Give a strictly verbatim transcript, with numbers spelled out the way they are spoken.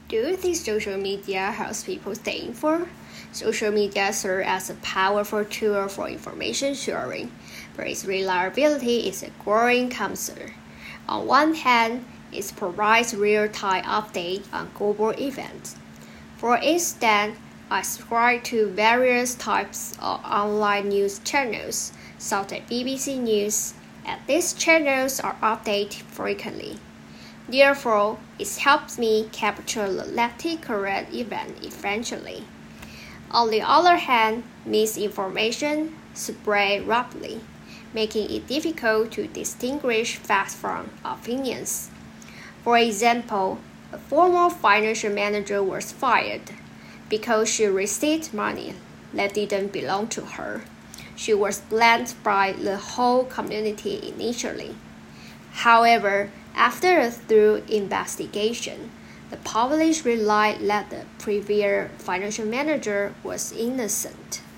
Do you think social media helps people stay informed? Social media serves as a powerful tool for information sharing, but its reliability is a growing concern. On one hand, it provides real-time updates on global events. For instance, I subscribe to various types of online news channels, such as B B C News, and these channels are updated frequently. Therefore, it helps me capture the latest current event efficiently. On the other hand, misinformation spreads rapidly, making it difficult to distinguish facts from opinions. For example, a former financial manager was fired because she received money that didn't belong to her. She was blamed by the whole community initially. However, after a thorough investigation, the public realized that the previous financial manager was innocent.